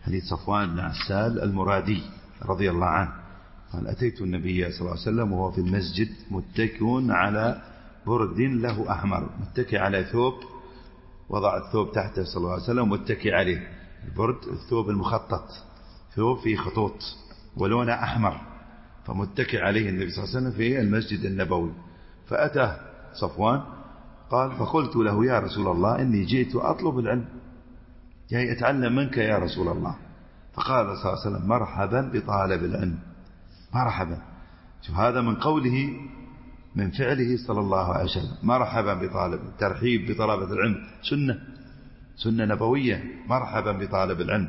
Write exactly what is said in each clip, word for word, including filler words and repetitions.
حديث صفوان بن عسال المرادي رضي الله عنه قال أتيت النبي صلى الله عليه وسلم وهو في المسجد متكئ على برد له أحمر، متكئ على ثوب، وضع الثوب تحته صلى الله عليه وسلم متكئ عليه. البرد الثوب المخطط، ثوب فيه خطوط ولونه أحمر، فمتكئ عليه النبي صلى الله عليه وسلم في المسجد النبوي. فأتى صفوان قال فقلت له يا رسول الله إني جئت أطلب العلم، جاي أتعلم منك يا رسول الله. فقال صلى الله عليه وسلم مرحبا بطالب العلم، مرحبا. شوف هذا من قوله من فعله صلى الله عليه وسلم، مرحبا بطالب، ترحيب بطلبة العلم، سنة سنة نبوية، مرحبا بطالب العلم.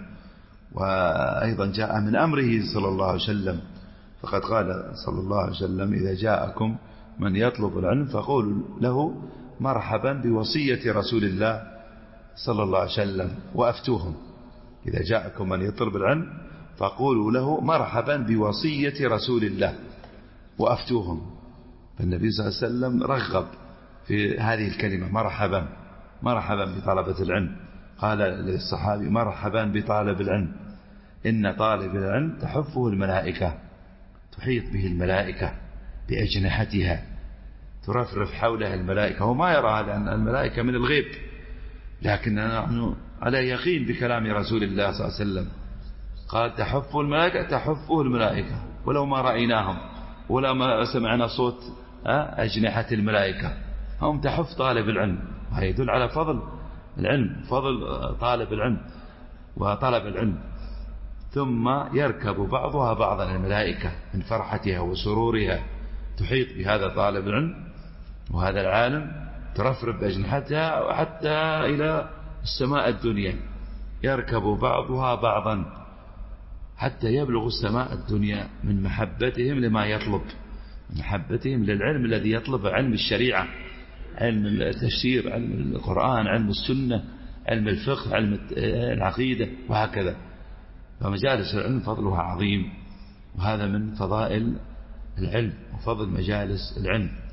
وأيضا جاء من أمره صلى الله عليه وسلم، فقد قال صلى الله عليه وسلم إذا جاءكم من يطلب العلم فقولوا له مرحبا بوصية رسول الله صلى الله عليه وسلم وأفتوهم. إذا جاءكم من يطلب العلم فقولوا له مرحبا بوصية رسول الله وأفتوهم. فالنبي صلى الله عليه وسلم رغب في هذه الكلمة مرحبا، مرحبا بطلبة العلم. قال للصحابي مرحبا بطالب العلم، إن طالب العلم تحفه الملائكة، تحيط به الملائكة بأجنحتها، ترفرف حولها الملائكة. هو ما يرى لأن الملائكة من الغيب، لكن نحن على يقين بكلام رسول الله صلى الله عليه وسلم. قال تحفه الملائكة، تحفه الملائكة ولو ما رأيناهم ولا ما سمعنا صوت أجنحة الملائكة، هم تحف طالب العلم. وهذا يدل على فضل العلم، فضل طالب العلم وطلب العلم. ثم يركب بعضها بعضا الملائكة من فرحتها وسرورها، تحيط بهذا طالب العلم وهذا العالم، ترفرف بأجنحتها حتى إلى السماء الدنيا، يركب بعضها بعضا حتى يبلغ السماء الدنيا من محبتهم لما يطلب، من محبتهم للعلم الذي يطلب، علم الشريعة، علم التفسير، علم القرآن، علم السنة، علم الفقه، علم العقيدة، وهكذا. فمجالس العلم فضلها عظيم، وهذا من فضائل العلم وفضل مجالس العلم.